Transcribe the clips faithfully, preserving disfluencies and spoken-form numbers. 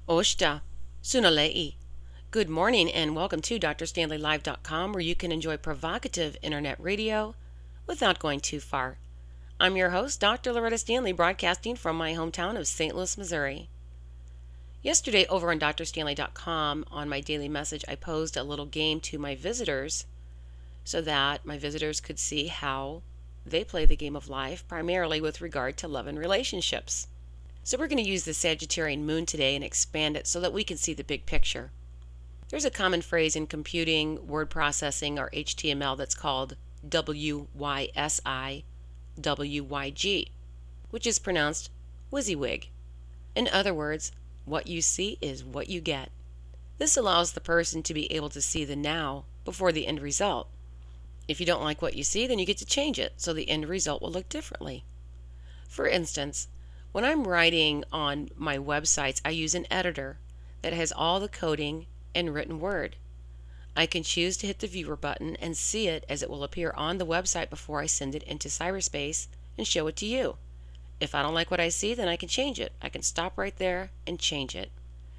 Oshta, Sunalei. Good morning and welcome to Dr Stanley Live dot com, where you can enjoy provocative internet radio without going too far. I'm your host, Doctor Loretta Stanley, broadcasting from my hometown of Saint Louis, Missouri. Yesterday over on Dr Stanley dot com, on my daily message, I posed a little game to my visitors so that my visitors could see how they play the game of life, primarily with regard to love and relationships. So we're going to use the Sagittarian moon today and expand it so that we can see the big picture. There's a common phrase in computing, word processing, or H T M L that's called W Y S I W Y G, which is pronounced WYSIWYG. In other words, what you see is what you get. This allows the person to be able to see the now before the end result. If you don't like what you see, then you get to change it so the end result will look differently. For instance, when I'm writing on my websites, I use an editor that has all the coding and written word. I can choose to hit the viewer button and see it as it will appear on the website before I send it into cyberspace and show it to you. If I don't like what I see, then I can change it. I can stop right there and change it.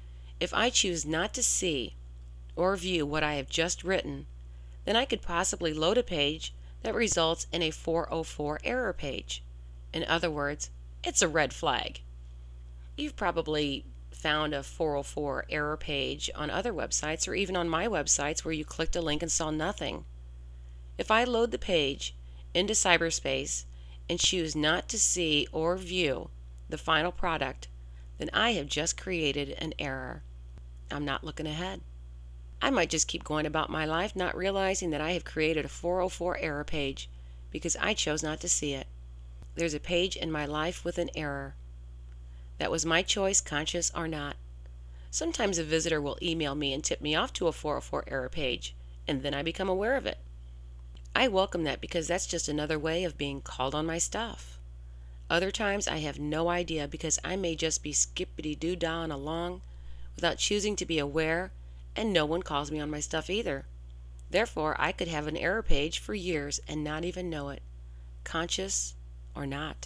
If I choose not to see or view what I have just written, then I could possibly load a page that results in a four oh four error page. In other words, it's a red flag. You've probably found a four oh four error page on other websites or even on my websites where you clicked a link and saw nothing. If I load the page into cyberspace and choose not to see or view the final product, then I have just created an error. I'm not looking ahead. I might just keep going about my life not realizing that I have created a four oh four error page because I chose not to see it. There's a page in my life with an error. That was my choice, conscious or not. Sometimes a visitor will email me and tip me off to a four oh four error page, and then I become aware of it. I welcome that because that's just another way of being called on my stuff. Other times I have no idea because I may just be skippity-doo-dahing along without choosing to be aware, and no one calls me on my stuff either. Therefore, I could have an error page for years and not even know it, conscious or not.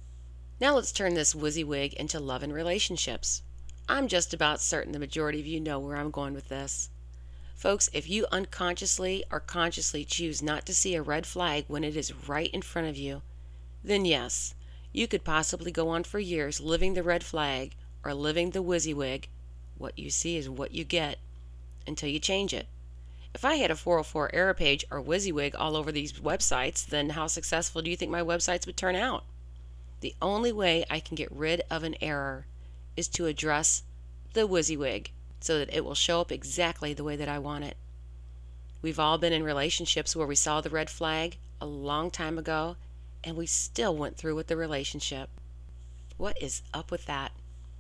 Now let's turn this WYSIWYG into love and relationships. I'm just about certain the majority of you know where I'm going with this. Folks, if you unconsciously or consciously choose not to see a red flag when it is right in front of you, then yes, you could possibly go on for years living the red flag or living the WYSIWYG, what you see is what you get, until you change it. If I had a four oh four error page or WYSIWYG all over these websites, then how successful do you think my websites would turn out? The only way I can get rid of an error is to address the WYSIWYG so that it will show up exactly the way that I want it. We've all been in relationships where we saw the red flag a long time ago and we still went through with the relationship. What is up with that?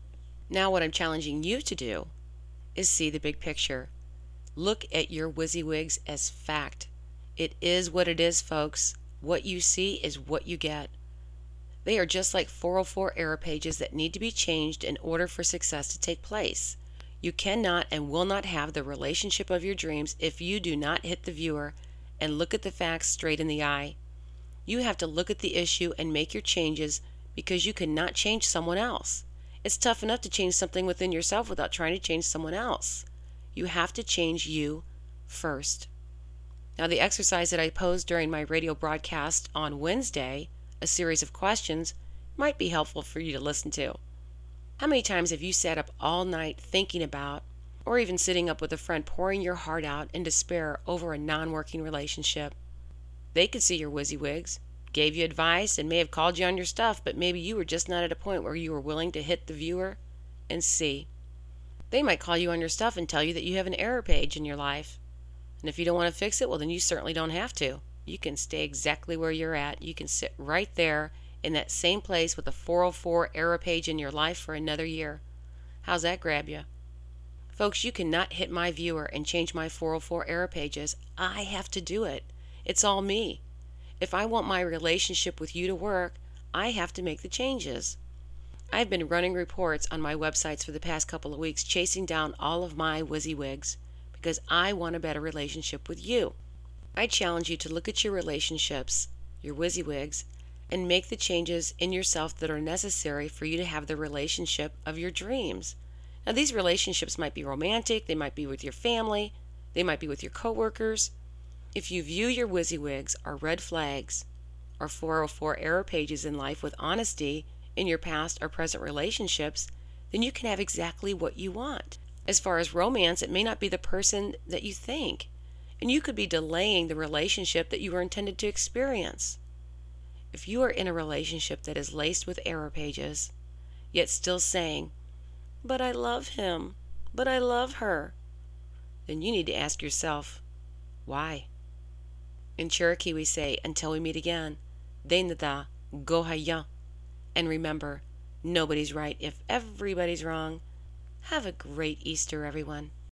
Now what I'm challenging you to do is see the big picture. Look at your WYSIWYGs as fact. It is what it is, folks. What you see is what you get. They are just like four oh four error pages that need to be changed in order for success to take place. You cannot and will not have the relationship of your dreams if you do not hit the viewer and look at the facts straight in the eye. You have to look at the issue and make your changes because you cannot change someone else. It's tough enough to change something within yourself without trying to change someone else. You have to change you first. Now, the exercise that I posed during my radio broadcast on Wednesday, a series of questions, might be helpful for you to listen to. How many times have you sat up all night thinking about, or even sitting up with a friend pouring your heart out in despair over a non-working relationship? They could see your WYSIWYGs, gave you advice, and may have called you on your stuff, but maybe you were just not at a point where you were willing to hit the viewer and see. They might call you on your stuff and tell you that you have an error page in your life. And if you don't want to fix it, well, then you certainly don't have to. You can stay exactly where you're at. You can sit right there in that same place with a four oh four error page in your life for another year. How's that grab you? Folks, you cannot hit my viewer and change my four oh four error pages. I have to do it. It's all me. If I want my relationship with you to work, I have to make the changes. I've been running reports on my websites for the past couple of weeks, chasing down all of my WYSIWYGs because I want a better relationship with you. I challenge you to look at your relationships, your WYSIWYGs, and make the changes in yourself that are necessary for you to have the relationship of your dreams. Now, these relationships might be romantic, they might be with your family, they might be with your coworkers. If you view your WYSIWYGs or red flags or four oh four error pages in life with honesty in your past or present relationships, then you can have exactly what you want. As far as romance, it may not be the person that you think, and you could be delaying the relationship that you were intended to experience. If you are in a relationship that is laced with error pages, yet still saying, "But I love him, but I love her," then you need to ask yourself, why? In Cherokee we say, until we meet again, Denada Gohaya. And remember, nobody's right if everybody's wrong. Have a great Easter, everyone.